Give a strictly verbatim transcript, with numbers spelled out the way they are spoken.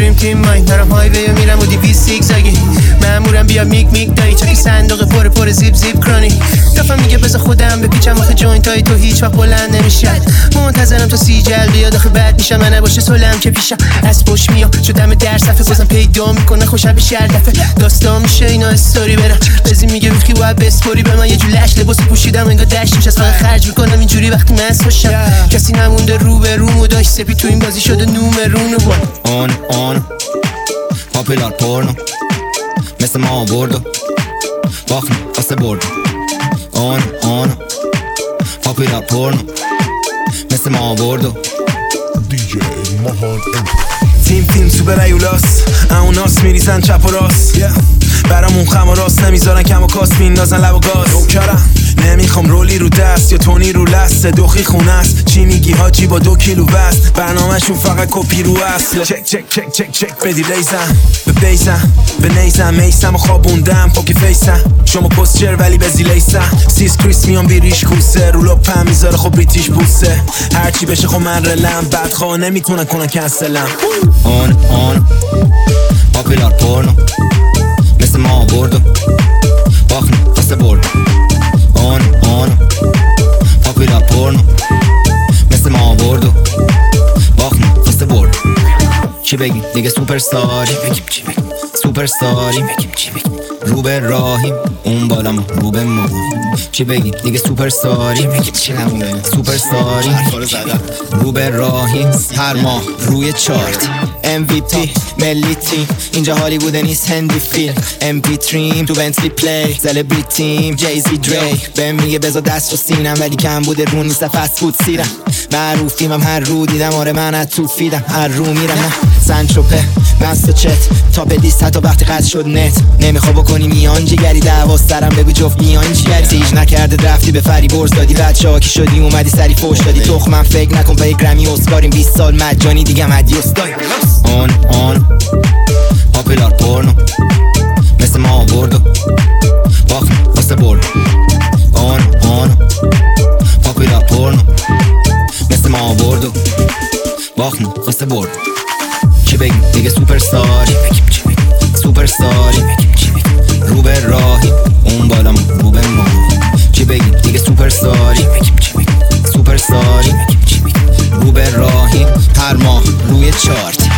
دریم تیم ماین دارم هایوی و میرم و دیویز سیگزاگی مامورم بیا میگ میگ دایی چاکی صندوق پر پر زیب زیب کرانی دفعه میگه بذار خودم بپیچم آخه جوینت های تو هیچ وقت بلند نمیشه منتظرم تا سی جل بیاد آخه بعد میشم من نباشه سولم که پیشم از پشت میام شدم در صفحه بازم پیدا میکنه خوشم به شهر دفعه داستان میشه اینا استوری برم بزی میگه ویسکی باید بسپوری به من یه جور لش لباس پوشیدم انگار دشت میشه فقط خرج میکنم اینجوری وقتی مست باشم کسی نمونده رو به رومو داشت سپی تو این بازی شده نومرونو اون اون پاپولار پورنو مثل ما بردو باخن واسه بردو اون اون پاپولار پورنو مثل ما بردو دی جی ماهان تیم تیم سوپر ایولاس اوناس میریزن چپ و راست yeah. برامون خم و راست نمیذارن کم و کاست میندازن لب و گاز نوکرم نمیخوام رولی رو دست یا تونی رو لست دوخی خونه است چی میگی حاجی با دو کیلو وست برنامهشون فقط کپی رو اصل چک چک چک چک چک بدی ریزم به بیزم به نیزم میسم و خوابوندم پاکی فیسم شما پستچر ولی بزی لیسم سیس کریس میان بیریش کوسه رو لپم میذاره خب بریتیش بوسه هرچی بشه خب من رلم بدخواه نمیتونن کنن کنسلم اون اون پاپولار پورنو مثل ما بردو باخن واسه بردو اون اون پاپولار پورنو مثل ما بردو باخن واسه بردو چی بگیم دیگه سوپر ستاری سوپر ستاری رو به راهیم اون بالام رو به ما چی بگیم دیگه سوپر ستاری سوپر ستاری رو به راهیم هر ماه روی چارت ام وی پی ملی تیم اینجا هالیوود نیست هندی فیلم ام پی تریم تو بنتلی پلی سلبریتیم جیزی دری بهم میگه بذار دست رو سینم ولی کم بوده رو نیست فست فود سیرم معروفیم هم هر رو دیدم آره من از تو فیدم هر رو میرم نه سنچوپه مست و چت تاپ لیست حتی وقتی قد شد نت نمیخوا بکنی میان جیگری دعوا سرم بگو جفت میان جیگری سیج نکرده رفتی به فری برز دادی بعد شاکی شدی اومدی سری فوش دادی تخمم فکر نکن پای گرمی اسکاریم بیست سال مجانی دیگه مدی استای اون اون پاپولار پورنو مثل ما بردو باخن واسه بردو اون اون پاپولار پورنو مثل ما بردو باخن واسه بردو چی بگیم دیگه سوپر ستاری سوپر ستاری رو به راهی اون بالام رو به ما چی بگیم دیگه سوپر ستاری سوپر ستاری رو به راهی هر ماه روی چارت